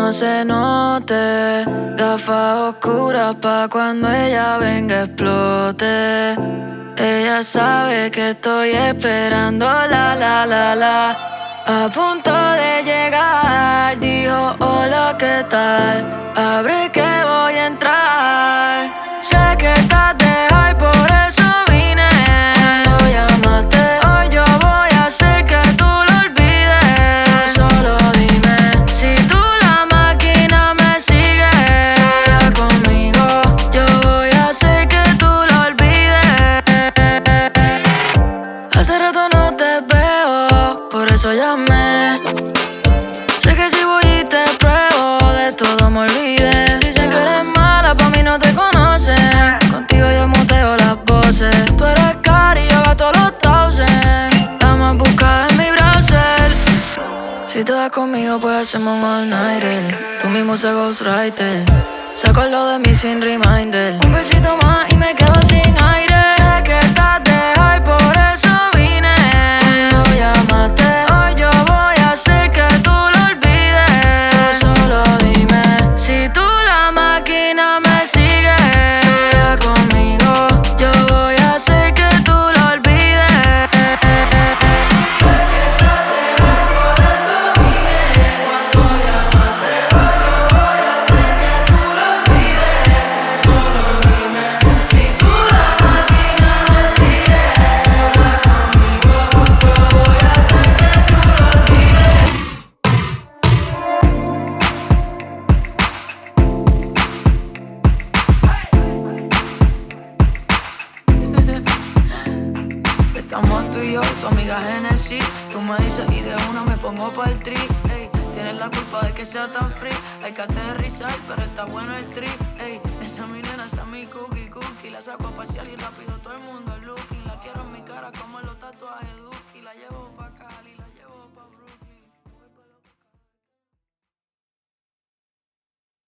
no se note. Gafas oscuras pa' cuando ella venga explote. Ella sabe que estoy esperando la. A punto de llegar, dijo hola, ¿qué tal? Abre que voy a entrar. Sé que estás de high, por eso vine. Cuando llamaste hoy yo voy a hacer que tú lo olvides. Solo dime si tú la máquina me sigues. Sola conmigo, yo voy a hacer que tú lo olvides. Hace rato no te veo, por eso llamé. Sé que si voy y te pruebo, de todo me olvidé. Dicen que eres mala, pa' mí no te conocen. Contigo yo muteo las voces. Tú eres cara y yo gasto los 1000. La más buscada en mi browser. Si te vas conmigo, pues hacemos un all-nighter. Tú mismo se ghostwriter. Saco lo de mí sin reminder. Un besito más y me quedo sin aire. Sé que estás de high, por eso vine. Cuando llamaste hoy yo voy a hacer que tú lo olvides. Solo dime si tú la máquina me sigues. Sola conmigo, yo voy a hacer que tú lo olvides. Estamos tú y yo, tu amiga Genesis. Tú me dices y de una me pongo pa' el trip. Ey, tienes la culpa de que sea tan free. Hay que aterrizar, pero está bueno el trip. Ey, esa es mi nena, esa es mi cookie. La saco a pasear y rápido